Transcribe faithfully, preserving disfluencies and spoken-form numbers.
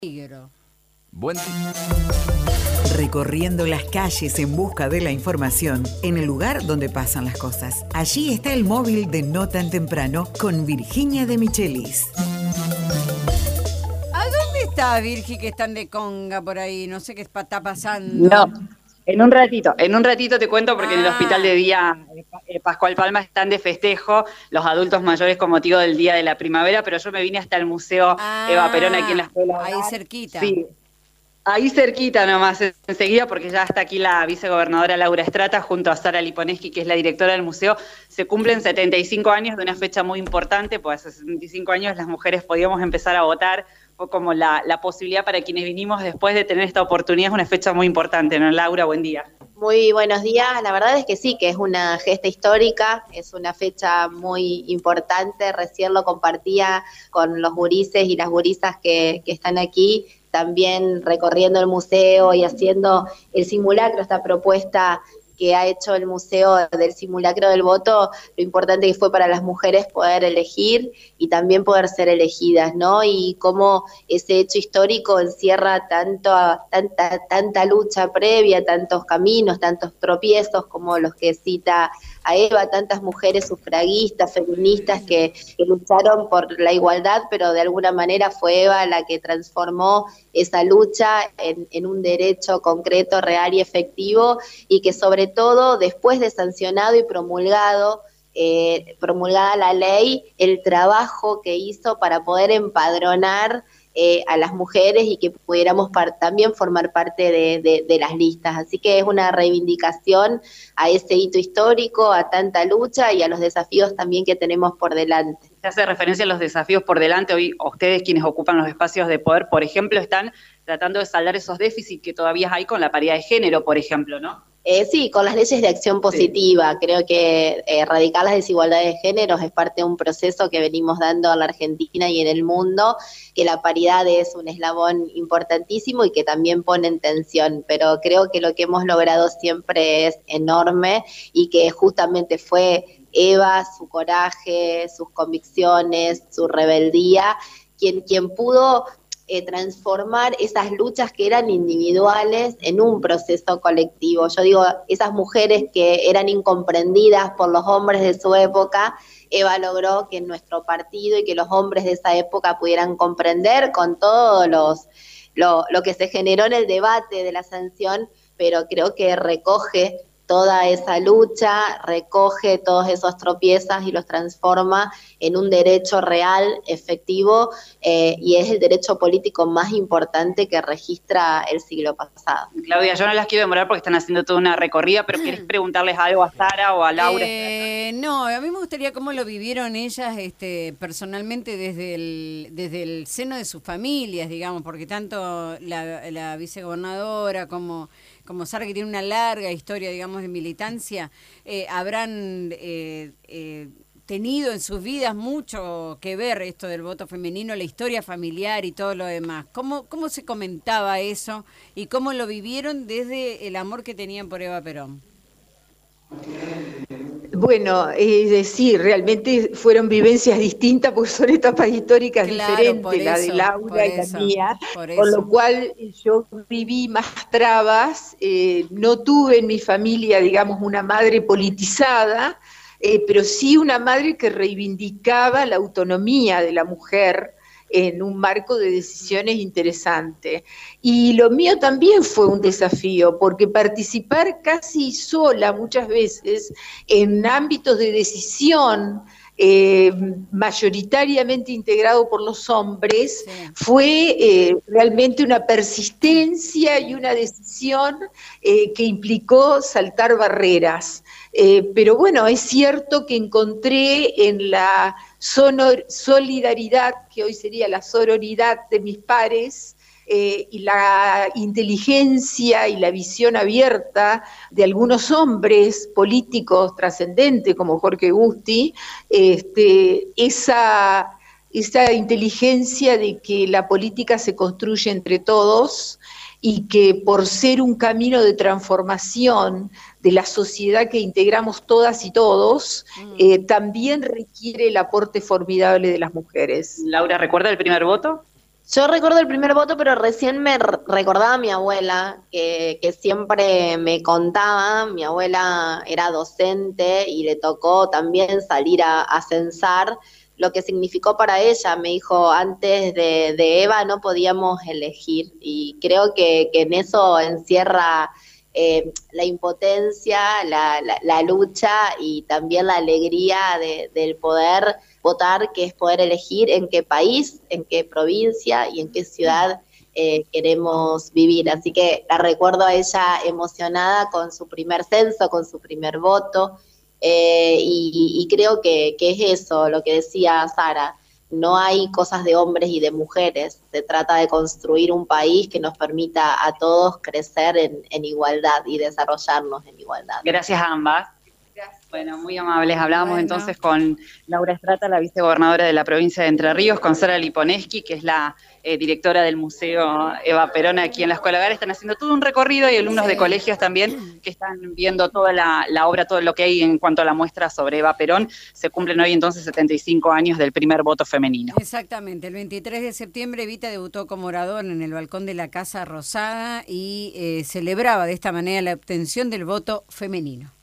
Peligro. Buen día. Recorriendo las calles en busca de la información en el lugar donde pasan las cosas. Allí está el móvil de No Tan Temprano con Virginia de Michelis. ¿A dónde está Virgi que están de conga por ahí? No sé qué está pasando. No, en un ratito, en un ratito te cuento porque Ah. en el hospital de día eh, Pascual Palma están de festejo los adultos mayores con motivo del Día de la Primavera, pero yo me vine hasta el Museo Ah, Eva Perón aquí en la Escuela. ahí cerquita. Sí, ahí cerquita nomás, enseguida, porque ya está aquí la vicegobernadora Laura Estrata junto a Sara Liponeski, que es la directora del museo. Se cumplen setenta y cinco años de una fecha muy importante, pues hace setenta y cinco años las mujeres podíamos empezar a votar. Fue como la, la posibilidad para quienes vinimos después de tener esta oportunidad. Es una fecha muy importante, ¿no, Laura? Buen día. Muy buenos días. La verdad es que sí, que es una gesta histórica, es una fecha muy importante. Recién lo compartía con los gurises y las gurisas que, que están aquí, también recorriendo el museo y haciendo el simulacro, esta propuesta que ha hecho el museo del simulacro del voto. Lo importante que fue para las mujeres poder elegir y también poder ser elegidas, ¿no? Y cómo ese hecho histórico encierra tanto, tanta, tanta lucha previa, tantos caminos, tantos tropiezos como los que cita a Eva, tantas mujeres sufragistas, feministas que, que lucharon por la igualdad, pero de alguna manera fue Eva la que transformó esa lucha en, en un derecho concreto, real y efectivo, y que sobre todo después de sancionado y promulgado, eh, promulgada la ley, el trabajo que hizo para poder empadronar Eh, a las mujeres y que pudiéramos par- también formar parte de, de, de las listas. Así que es una reivindicación a ese hito histórico, a tanta lucha y a los desafíos también que tenemos por delante. Se hace referencia a los desafíos por delante. Hoy ustedes, quienes ocupan los espacios de poder, por ejemplo, están tratando de saldar esos déficits que todavía hay con la paridad de género, por ejemplo, ¿no? Eh, sí, con las leyes de acción positiva. Sí. Creo que eh, erradicar las desigualdades de género es parte de un proceso que venimos dando en la Argentina y en el mundo, que la paridad es un eslabón importantísimo y que también pone en tensión, pero creo que lo que hemos logrado siempre es enorme y que justamente fue Eva, su coraje, sus convicciones, su rebeldía, quien, quien pudo Eh, transformar esas luchas que eran individuales en un proceso colectivo. Yo digo, esas mujeres que eran incomprendidas por los hombres de su época, Eva logró que nuestro partido y que los hombres de esa época pudieran comprender con todo los, lo, lo que se generó en el debate de la sanción, pero creo que recoge toda esa lucha, recoge todos esos tropiezos y los transforma en un derecho real, efectivo, eh, y es el derecho político más importante que registra el siglo pasado. Claudia, yo no las quiero demorar porque están haciendo toda una recorrida, pero ¿querés preguntarles algo a Sara o a Laura? Eh, no, a mí me gustaría cómo lo vivieron ellas este, personalmente desde el, desde el seno de sus familias, digamos, porque tanto la, la vicegobernadora como... como Sara, que tiene una larga historia, digamos, de militancia, eh, habrán eh, eh, tenido en sus vidas mucho que ver esto del voto femenino, la historia familiar y todo lo demás. ¿Cómo, cómo se comentaba eso y cómo lo vivieron desde el amor que tenían por Eva Perón? Bueno, es decir, realmente fueron vivencias distintas porque son etapas históricas claro, diferentes, la eso, de Laura y eso, la mía, con eso. Lo cual yo viví más trabas, eh, no tuve en mi familia, digamos, una madre politizada, eh, pero sí una madre que reivindicaba la autonomía de la mujer en un marco de decisiones interesante. Y lo mío también fue un desafío, porque participar casi sola muchas veces en ámbitos de decisión eh, mayoritariamente integrado por los hombres, sí. fue eh, realmente una persistencia y una decisión eh, que implicó saltar barreras. Eh, pero bueno, es cierto que encontré en la sonor, solidaridad, que hoy sería la sororidad de mis pares, eh, y la inteligencia y la visión abierta de algunos hombres políticos trascendentes como Jorge Gusti, este, esa, esa inteligencia de que la política se construye entre todos y que por ser un camino de transformación de la sociedad que integramos todas y todos, mm. eh, también requiere el aporte formidable de las mujeres. Laura, ¿recuerda el primer voto? Yo recuerdo el primer voto, pero recién me r- recordaba a mi abuela, que, que siempre me contaba. Mi abuela era docente y le tocó también salir a, a censar, lo que significó para ella. Me dijo, antes de, de Eva no podíamos elegir, y creo que, que en eso encierra eh, la impotencia, la, la, la lucha y también la alegría de, del poder votar, que es poder elegir en qué país, en qué provincia y en qué ciudad eh, queremos vivir. Así que la recuerdo a ella emocionada con su primer censo, con su primer voto, eh, y, y creo que, que es eso lo que decía Sara. No hay cosas de hombres y de mujeres, se trata de construir un país que nos permita a todos crecer en, en igualdad y desarrollarnos en igualdad. Gracias a ambas. Bueno, muy amables. Hablábamos Bueno. entonces con Laura Estrata, la vicegobernadora de la provincia de Entre Ríos, con Sara Liponeski, que es la eh, directora del Museo Eva Perón aquí en la Escuela Hogar. Están haciendo todo un recorrido y alumnos Sí. de colegios también que están viendo toda la, la obra, todo lo que hay en cuanto a la muestra sobre Eva Perón. Se cumplen hoy entonces setenta y cinco años del primer voto femenino. Exactamente, el veintitrés de septiembre Evita debutó como orador en el balcón de la Casa Rosada y eh, celebraba de esta manera la obtención del voto femenino.